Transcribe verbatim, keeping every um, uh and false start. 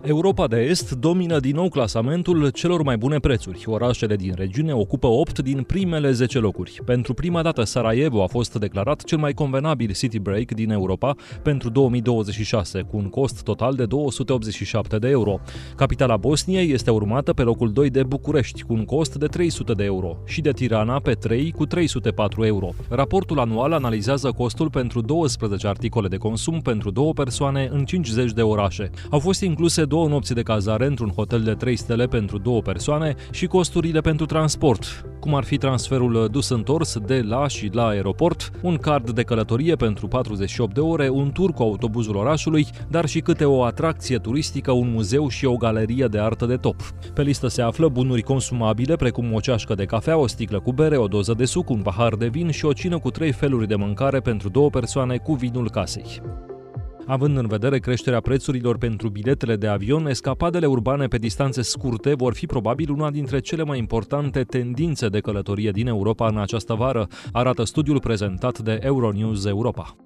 Europa de Est domină din nou clasamentul celor mai bune prețuri. Orașele din regiune ocupă opt din primele zece locuri. Pentru prima dată, Sarajevo a fost declarat cel mai convenabil city break din Europa pentru două mii douăzeci și șase, cu un cost total de două sute optzeci și șapte de euro. Capitala Bosniei este urmată pe locul doi de București, cu un cost de trei sute de euro, și de Tirana pe trei, cu trei sute patru euro. Raportul anual analizează costul pentru douăsprezece articole de consum pentru două persoane în cincizeci de orașe. Au fost incluse două nopți de cazare într-un hotel de trei stele pentru două persoane și costurile pentru transport, cum ar fi transferul dus-întors de la și la aeroport, un card de călătorie pentru patruzeci și opt de ore, un tur cu autobuzul orașului, dar și câte o atracție turistică, un muzeu și o galerie de artă de top. Pe listă se află bunuri consumabile, precum o ceașcă de cafea, o sticlă cu bere, o doză de suc, un pahar de vin și o cină cu trei feluri de mâncare pentru două persoane cu vinul casei. Având în vedere creșterea prețurilor pentru biletele de avion, escapadele urbane pe distanțe scurte vor fi probabil una dintre cele mai importante tendințe de călătorie din Europa în această vară, arată studiul prezentat de Euronews Europa.